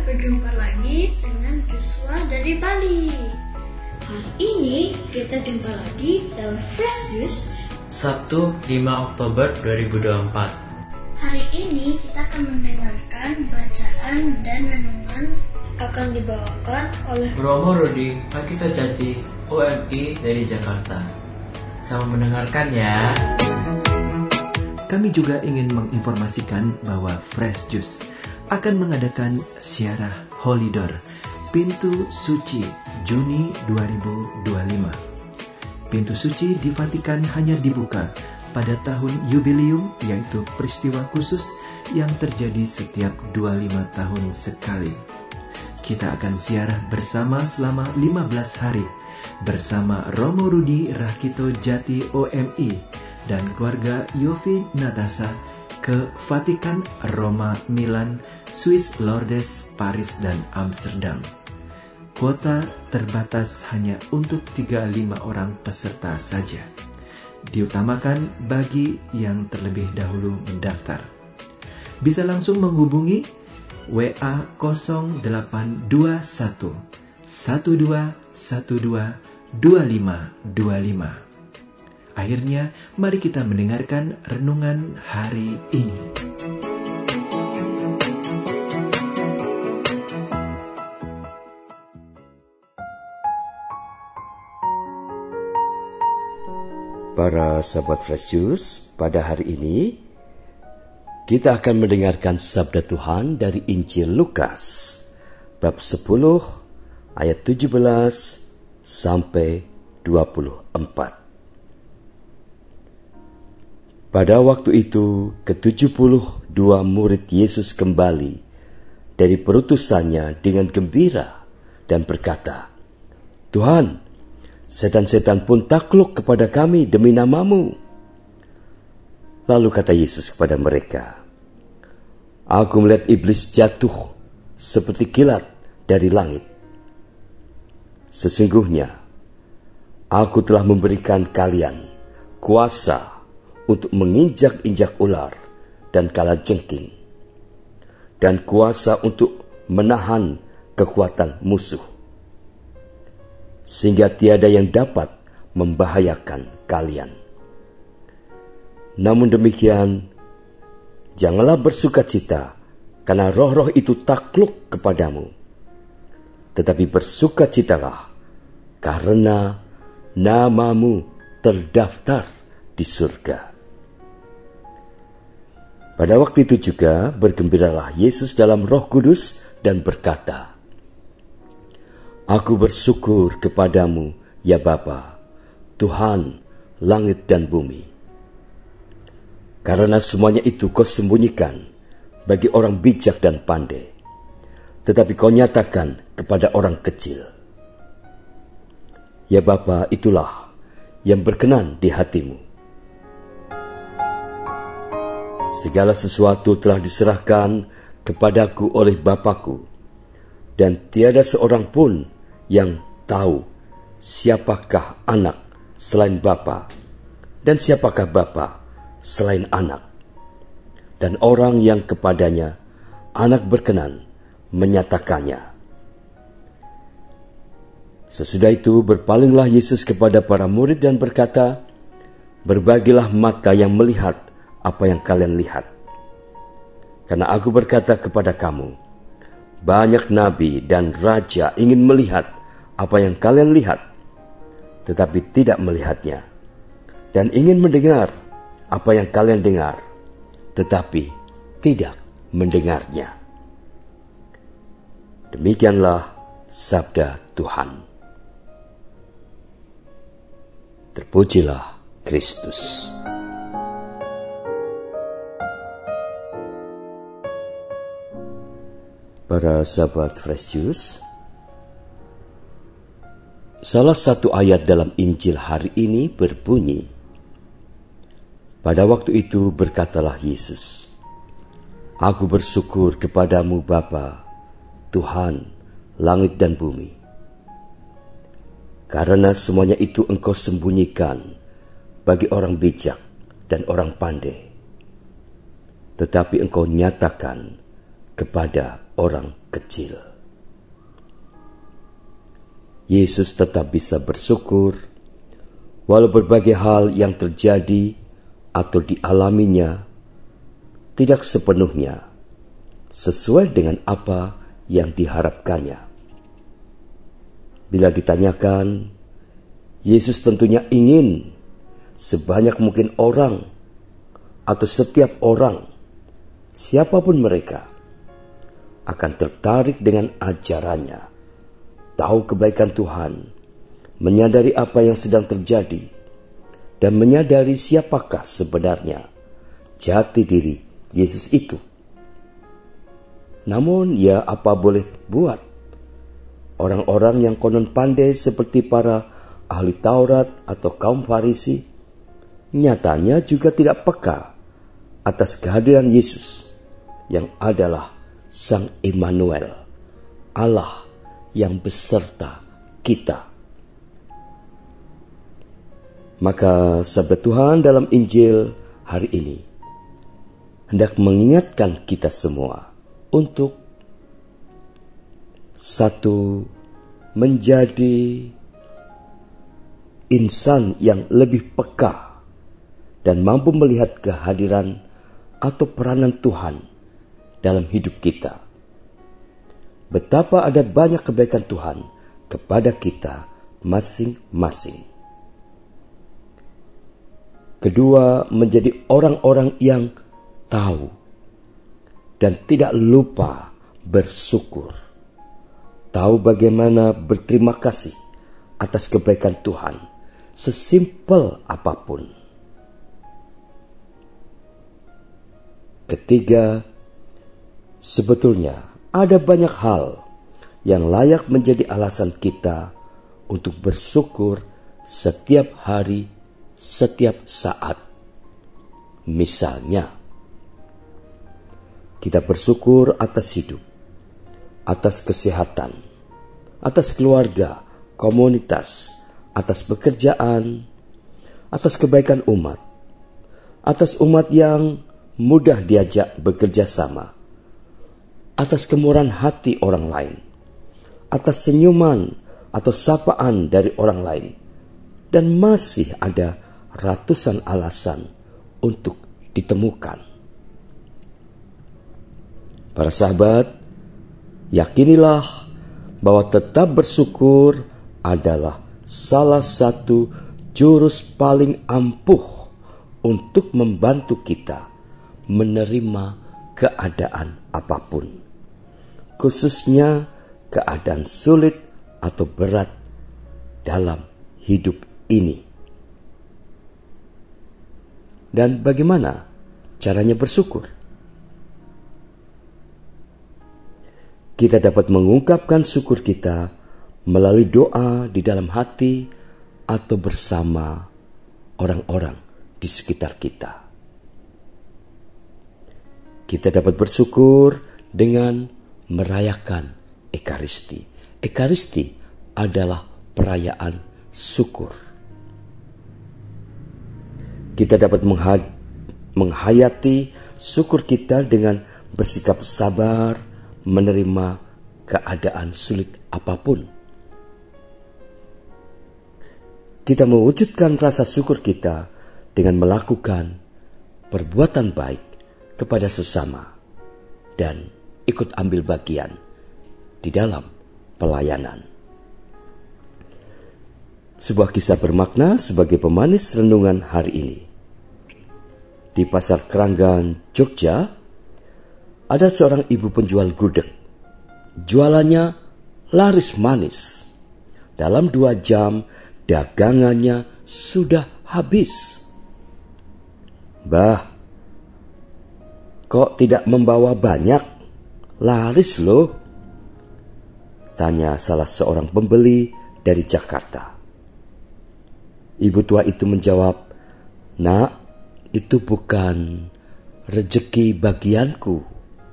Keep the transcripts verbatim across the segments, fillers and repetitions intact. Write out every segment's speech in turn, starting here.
berjumpa lagi dengan Joshua dari Bali. Hari ini kita jumpa lagi dalam Fresh Juice Sabtu lima Oktober dua ribu dua puluh empat. Hari ini kita akan mendengarkan bacaan dan renungan akan dibawakan oleh Romo Rudi Rakito Jati O M I dari Jakarta. Selamat mendengarkan ya. Kami juga ingin menginformasikan bahwa Fresh Juice akan mengadakan Ziarah Holy Door Pintu Suci Juni dua ribu dua puluh lima. Pintu suci di Vatikan hanya dibuka pada tahun jubileum, yaitu peristiwa khusus yang terjadi setiap dua puluh lima tahun sekali. Kita akan ziarah bersama selama lima belas hari bersama Romo Rudi Rakito Jati O M I dan keluarga Yofi Natasha ke Vatikan, Roma, Milan, Swiss, Lourdes, Paris, dan Amsterdam. Kuota terbatas hanya untuk tiga puluh lima orang peserta saja. Diutamakan bagi yang terlebih dahulu mendaftar. Bisa langsung menghubungi W A nol delapan dua satu satu dua satu dua dua lima dua lima. Akhirnya, mari kita mendengarkan renungan hari ini. Para sahabat Fresh Juice, pada hari ini kita akan mendengarkan sabda Tuhan dari Injil Lukas bab sepuluh ayat tujuh belas sampai dua puluh empat. Pada waktu itu, ketujuh puluh dua murid Yesus kembali dari perutusannya dengan gembira dan berkata, "Tuhan, setan-setan pun takluk kepada kami demi nama-Mu." Lalu kata Yesus kepada mereka, "Aku melihat iblis jatuh seperti kilat dari langit. Sesungguhnya, Aku telah memberikan kalian kuasa untuk menginjak-injak ular dan kalajengking, dan kuasa untuk menahan kekuatan musuh, sehingga tiada yang dapat membahayakan kalian. Namun demikian, janganlah bersukacita karena roh-roh itu takluk kepadamu, tetapi bersukacitalah karena namamu terdaftar di surga." Pada waktu itu juga bergembiralah Yesus dalam Roh Kudus dan berkata, "Aku bersyukur kepadamu, ya Bapa, Tuhan langit dan bumi, karena semuanya itu kau sembunyikan bagi orang bijak dan pandai, tetapi kau nyatakan kepada orang kecil. Ya Bapa, itulah yang berkenan di hatimu. Segala sesuatu telah diserahkan kepadaku oleh Bapa-Ku, dan tiada seorang pun yang tahu siapakah anak selain Bapa, dan siapakah Bapa selain anak, dan orang yang kepadanya anak berkenan menyatakannya." Sesudah itu berpalinglah Yesus kepada para murid dan berkata, "Berbagilah mata yang melihat apa yang kalian lihat. Karena aku berkata kepada kamu, banyak nabi dan raja ingin melihat apa yang kalian lihat, tetapi tidak melihatnya, dan ingin mendengar apa yang kalian dengar, tetapi tidak mendengarnya." Demikianlah sabda Tuhan. Terpujilah Kristus. Para sahabat Fresh Juice, salah satu ayat dalam Injil hari ini berbunyi, "Pada waktu itu berkatalah Yesus, Aku bersyukur kepadamu Bapa, Tuhan langit dan bumi, karena semuanya itu Engkau sembunyikan bagi orang bijak dan orang pandai, tetapi Engkau nyatakan kepada orang kecil. Yesus tetap bisa bersyukur walau berbagai hal yang terjadi atau dialaminya tidak sepenuhnya sesuai dengan apa yang diharapkannya. Bila ditanyakan, Yesus tentunya ingin sebanyak mungkin orang atau setiap orang, siapapun mereka, akan tertarik dengan ajarannya, tahu kebaikan Tuhan, menyadari apa yang sedang terjadi, dan menyadari siapakah sebenarnya jati diri Yesus itu. Namun ya apa boleh buat, orang-orang yang konon pandai seperti para ahli Taurat atau kaum Farisi, nyatanya juga tidak peka atas kehadiran Yesus yang adalah Sang Immanuel, Allah yang beserta kita. Maka sabda Tuhan dalam Injil hari ini hendak mengingatkan kita semua untuk satu, menjadi insan yang lebih peka dan mampu melihat kehadiran atau peranan Tuhan dalam hidup kita. Betapa ada banyak kebaikan Tuhan kepada kita masing-masing. Kedua, menjadi orang-orang yang tahu dan tidak lupa bersyukur. Tahu bagaimana berterima kasih atas kebaikan Tuhan, sesimpel apapun. Ketiga, sebetulnya ada banyak hal yang layak menjadi alasan kita untuk bersyukur setiap hari, setiap saat. Misalnya, kita bersyukur atas hidup, atas kesehatan, atas keluarga, komunitas, atas pekerjaan, atas kebaikan umat, atas umat yang mudah diajak bekerja sama, atas kemurahan hati orang lain, atas senyuman atau sapaan dari orang lain, dan masih ada ratusan alasan untuk ditemukan. Para sahabat, yakinilah bahwa tetap bersyukur adalah salah satu jurus paling ampuh untuk membantu kita menerima keadaan apapun, khususnya keadaan sulit atau berat dalam hidup ini. Dan bagaimana caranya bersyukur? Kita dapat mengungkapkan syukur kita melalui doa di dalam hati atau bersama orang-orang di sekitar kita. Kita dapat bersyukur dengan merayakan Ekaristi. Ekaristi adalah perayaan syukur. Kita dapat menghad- menghayati syukur kita dengan bersikap sabar, menerima keadaan sulit apapun. Kita mewujudkan rasa syukur kita dengan melakukan perbuatan baik kepada sesama dan ikut ambil bagian di dalam pelayanan. Sebuah kisah bermakna sebagai pemanis renungan hari ini. Di Pasar Keranggan, Jogja, ada seorang ibu penjual gudeg. Jualannya laris manis. Dalam dua jam, dagangannya sudah habis. Bah, kok tidak membawa banyak? Laris loh, tanya salah seorang pembeli dari Jakarta. Ibu tua itu menjawab, "Nak, itu bukan rezeki bagianku."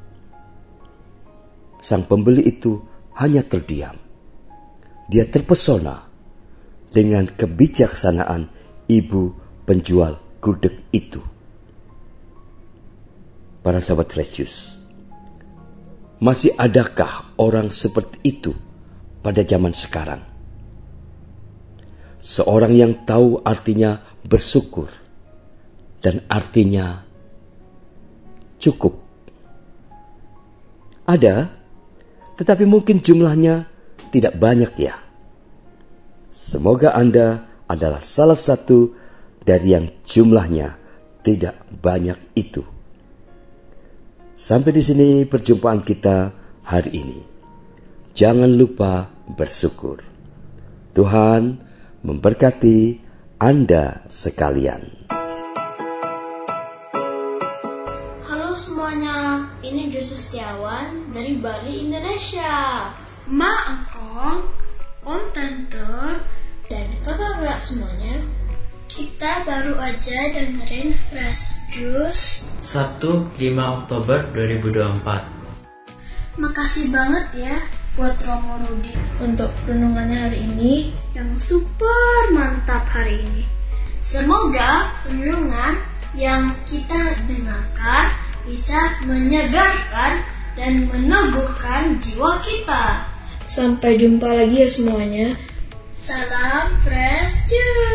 Sang pembeli itu hanya terdiam. Dia terpesona dengan kebijaksanaan ibu penjual gudeg itu. Para sahabat Fresh Juice, Masih adakah orang seperti itu pada zaman sekarang? Seorang yang tahu artinya bersyukur dan artinya cukup. Ada, tetapi mungkin jumlahnya tidak banyak ya. Semoga Anda adalah salah satu dari yang jumlahnya tidak banyak itu. Sampai di sini perjumpaan kita hari ini. Jangan lupa bersyukur. Tuhan memberkati Anda sekalian. Halo semuanya, ini Joshua Setiawan dari Bali, Indonesia. Ma Engkong, Om Tante, dan kakak-kakak semuanya, kita baru aja dengerin Fresh Juice Sabtu lima Oktober dua ribu dua puluh empat. Makasih banget ya buat Romo Rudi untuk renungannya hari ini yang super mantap hari ini. Semoga renungan yang kita dengarkan bisa menyegarkan dan meneguhkan jiwa kita. Sampai jumpa lagi ya semuanya. Salam Fresh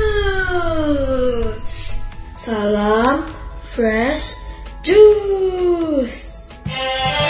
Juice. Salam Fresh Juice.